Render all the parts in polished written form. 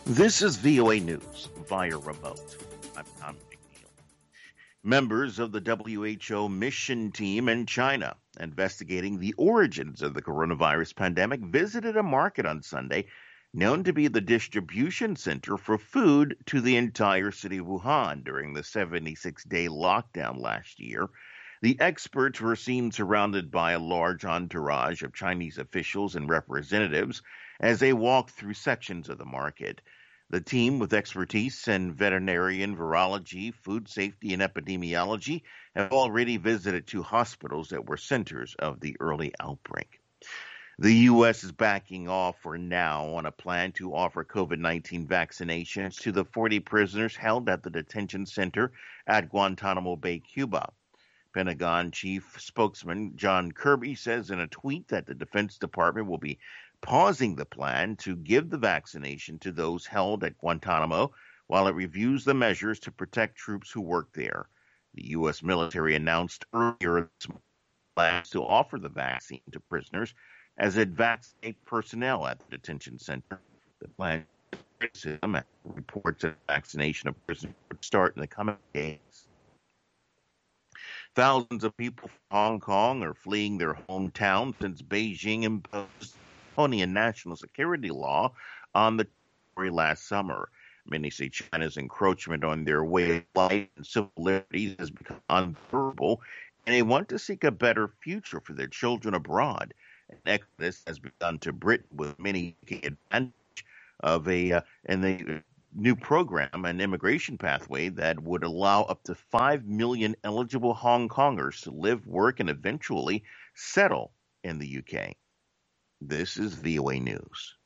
This is VOA News via remote. I'm Tom McNeil. Members of the WHO mission team in China investigating the origins of the coronavirus pandemic visited a market on Sunday known to be the distribution center for food to the entire city of Wuhan during the 76-day lockdown last year. The experts were seen surrounded by a large entourage of Chinese officials and representatives as they walked through sections of the market. The team, with expertise in veterinarian, virology, food safety, and epidemiology, have already visited two hospitals that were centers of the early outbreak. The U.S. is backing off for now on a plan to offer COVID-19 vaccinations to the 40 prisoners held at the detention center at Guantanamo Bay, Cuba. Pentagon Chief Spokesman John Kirby says in a tweet that the Defense Department will be pausing the plan to give the vaccination to those held at Guantanamo while it reviews the measures to protect troops who work there. The U.S. military announced earlier this month plans to offer the vaccine to prisoners as it vaccinates personnel at the detention center. The plan reports that vaccination of prisoners would start in the coming days. Thousands of people from Hong Kong are fleeing their hometown since Beijing imposed draconian national security law on the territory last summer. Many say China's encroachment on their way of life and civil liberties has become unbearable, and they want to seek a better future for their children abroad. An exodus has begun to Britain, with many taking advantage of a new program, an immigration pathway that would allow up to 5 million eligible Hong Kongers to live, work, and eventually settle in the UK. This is VOA News.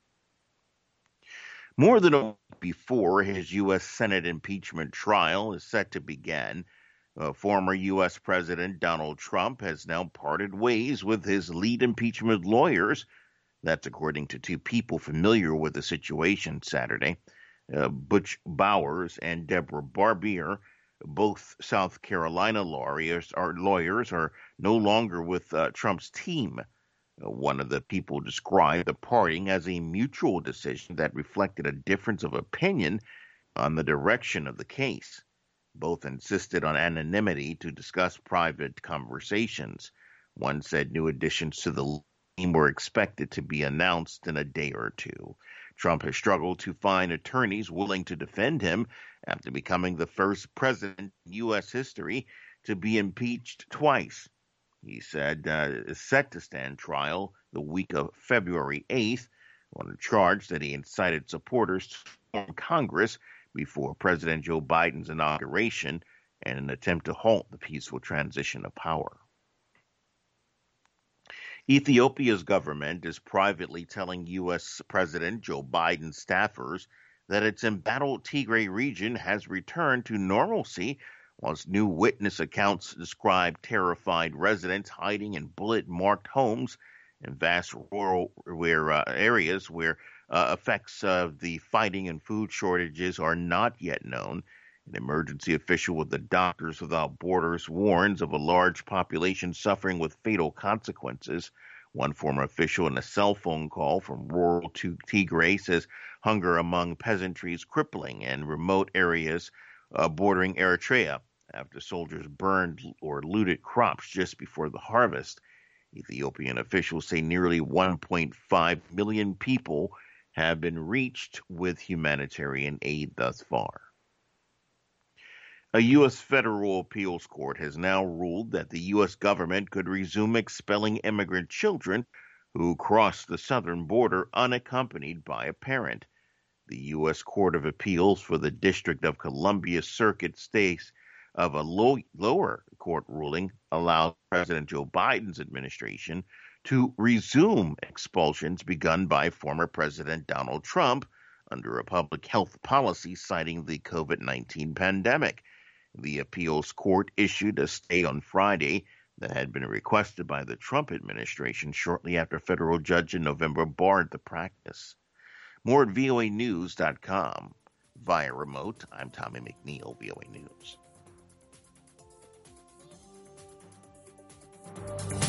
More than a week before his U.S. Senate impeachment trial is set to begin, former U.S. President Donald Trump has now parted ways with his lead impeachment lawyers. That's according to two people familiar with the situation Saturday. Butch Bowers and Deborah Barbier, both South Carolina lawyers, are no longer with Trump's team. One of the people described the parting as a mutual decision that reflected a difference of opinion on the direction of the case. Both insisted on anonymity to discuss private conversations. One said new additions to the team were expected to be announced in a day or two. Trump has struggled to find attorneys willing to defend him after becoming the first president in U.S. history to be impeached twice. He said is set to stand trial the week of February 8th on a charge that he incited supporters to form Congress before President Joe Biden's inauguration in an attempt to halt the peaceful transition of power. Ethiopia's government is privately telling U.S. President Joe Biden staffers that its embattled Tigray region has returned to normalcy, whilst new witness accounts describe terrified residents hiding in bullet-marked homes in vast rural areas where effects of the fighting and food shortages are not yet known. An emergency official with the Doctors Without Borders warns of a large population suffering with fatal consequences. One former official in a cell phone call from rural Tigray says hunger among peasantry is crippling in remote areas bordering Eritrea after soldiers burned or looted crops just before the harvest. Ethiopian officials say nearly 1.5 million people have been reached with humanitarian aid thus far. A U.S. federal appeals court has now ruled that the U.S. government could resume expelling immigrant children who cross the southern border unaccompanied by a parent. The U.S. Court of Appeals for the District of Columbia Circuit states of a lower court ruling allowed President Joe Biden's administration to resume expulsions begun by former President Donald Trump under a public health policy citing the COVID-19 pandemic. The appeals court issued a stay on Friday that had been requested by the Trump administration shortly after a federal judge in November barred the practice. More at voanews.com. Via remote, I'm Tommy McNeil, VOA News.